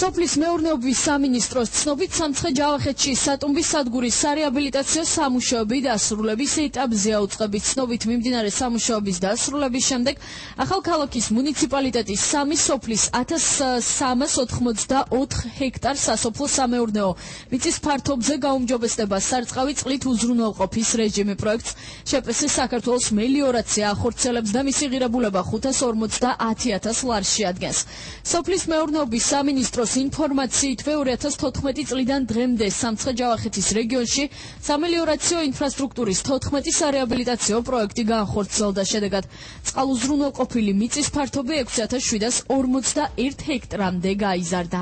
სოფლის მეურნეობის სამინისტროს ცნობით სამცხე-ჯავახეთში სატუმბის სადგურის სარეაბილიტაციო სამუშაოები დასრულების ეტაპზეა უწყების ცნობით მიმდინარე სამუშაოების დასრულების შემდეგ ახალქალაქის მუნიციპალიტეტის 3 სოფლის 1384 ჰექტარ სასოფლო სამეურნეო მიწის ფართობზე გაუმჯობესდება სარწყავი წყლით უზრუნველყოფის რეჟიმი პროექტს შეპრესეს საქართველოს მელიორაცია ახორციელებს და მისი ღირებულება 550,000 ლარს შეადგენს. სოფლის მეურნეობის სამინისტროს ინფორმაციით 2014 წლიდან დღემდე სამცხე-ჯავახეთის რეგიონში სამელიორაციო ინფრასტრუქტურის 14 სარეაბილიტაციო პროექტი განხორციელდა. შედეგად წყალუზრუნველყოფილი მიწის ფართობი 6741 ჰექტრამდე გაიზარდა.